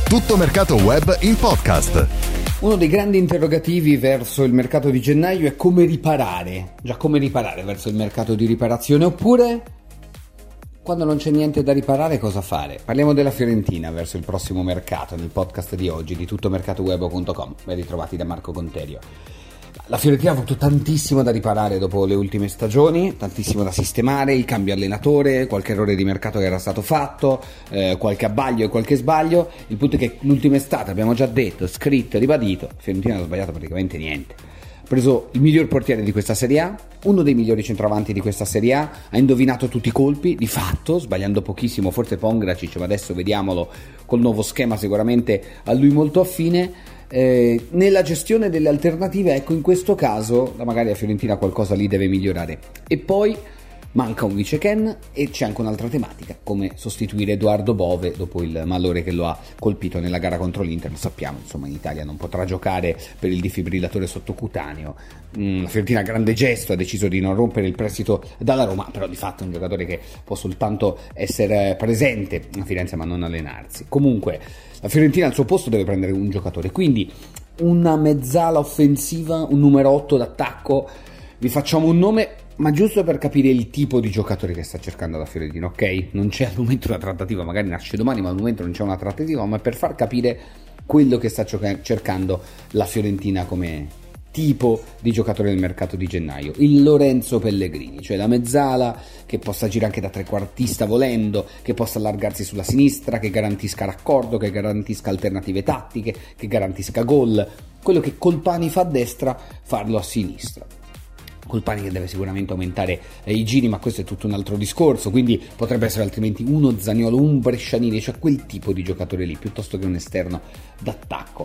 Tutto Mercato Web in podcast. Uno dei grandi interrogativi verso il mercato di gennaio è come riparare. Già, come riparare verso il mercato di riparazione, oppure quando non c'è niente da riparare cosa fare? Parliamo della Fiorentina verso il prossimo mercato nel podcast di oggi di tuttomercatoweb.com. Ben ritrovati da Marco Conterio. La Fiorentina ha avuto tantissimo da riparare dopo le ultime stagioni, tantissimo da sistemare, il cambio allenatore, qualche errore di mercato che era stato fatto, qualche abbaglio e qualche sbaglio. Il punto è che l'ultima estate, abbiamo già detto, scritto e ribadito, la Fiorentina non ha sbagliato praticamente niente. Ha preso il miglior portiere di questa Serie A, uno dei migliori centravanti di questa Serie A, ha indovinato tutti i colpi, di fatto, sbagliando pochissimo, forse Pongracic, ma adesso vediamolo col nuovo schema, sicuramente a lui molto affine. Nella gestione delle alternative, ecco, in questo caso magari la Fiorentina qualcosa lì deve migliorare. E poi manca un vice Ken e c'è anche un'altra tematica, come sostituire Edoardo Bove dopo il malore che lo ha colpito nella gara contro l'Inter. Lo sappiamo, insomma, in Italia non potrà giocare per il defibrillatore sottocutaneo. La Fiorentina, grande gesto, ha deciso di non rompere il prestito dalla Roma, però di fatto è un giocatore che può soltanto essere presente a Firenze ma non allenarsi. Comunque la Fiorentina al suo posto deve prendere un giocatore, quindi una mezzala offensiva, un numero 8 d'attacco. Vi facciamo un nome, ma giusto per capire il tipo di giocatore che sta cercando la Fiorentina, ok? Non c'è al momento una trattativa, magari nasce domani, ma al momento non c'è una trattativa, ma per far capire quello che sta cercando la Fiorentina come tipo di giocatore del mercato di gennaio. Il Lorenzo Pellegrini, cioè la mezzala che possa girare anche da trequartista volendo, che possa allargarsi sulla sinistra, che garantisca raccordo, che garantisca alternative tattiche, che garantisca gol. Quello che Colpani fa a destra, farlo a sinistra. Colpani che deve sicuramente aumentare i giri, ma questo è tutto un altro discorso, quindi potrebbe essere altrimenti uno Zaniolo, un Brescianini, cioè quel tipo di giocatore lì, piuttosto che un esterno d'attacco.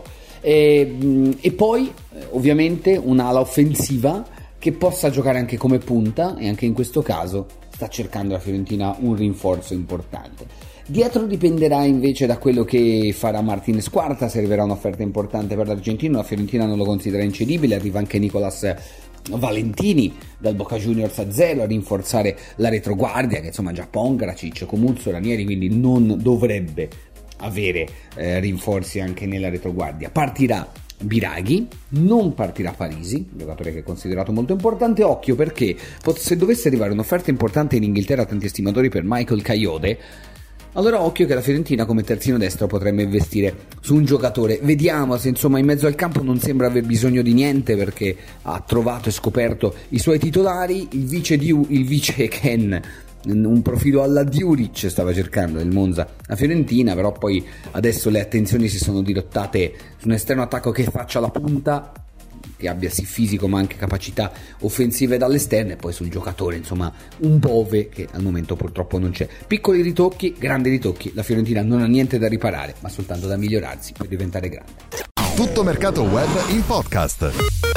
E poi ovviamente un'ala offensiva che possa giocare anche come punta, e anche in questo caso sta cercando la Fiorentina un rinforzo importante. Dietro dipenderà invece da quello che farà Martinez Quarta, se arriverà un'offerta importante per l'Argentino. La Fiorentina non lo considera incedibile, arriva anche Nicolas Valentini dal Boca Juniors a 0 a rinforzare la retroguardia, che insomma già Pongracic, Comuzzo, Ranieri, quindi non dovrebbe avere rinforzi anche nella retroguardia. Partirà Biraghi, non partirà Parisi, un giocatore che è considerato molto importante. Occhio, perché se dovesse arrivare un'offerta importante in Inghilterra, tanti estimatori, per Michael Kayode, allora occhio che la Fiorentina come terzino destro potrebbe investire su un giocatore. Vediamo se insomma in mezzo al campo non sembra aver bisogno di niente, perché ha trovato e scoperto i suoi titolari. Il vice Ken, un profilo alla Djuric stava cercando il Monza a Fiorentina, però poi adesso le attenzioni si sono dirottate su un esterno attacco che faccia la punta, che abbia sì fisico ma anche capacità offensive dall'esterno, e poi sul giocatore insomma un Bove che al momento purtroppo non c'è. Piccoli ritocchi, grandi ritocchi, la Fiorentina non ha niente da riparare ma soltanto da migliorarsi per diventare grande. Tutto Mercato Web in podcast.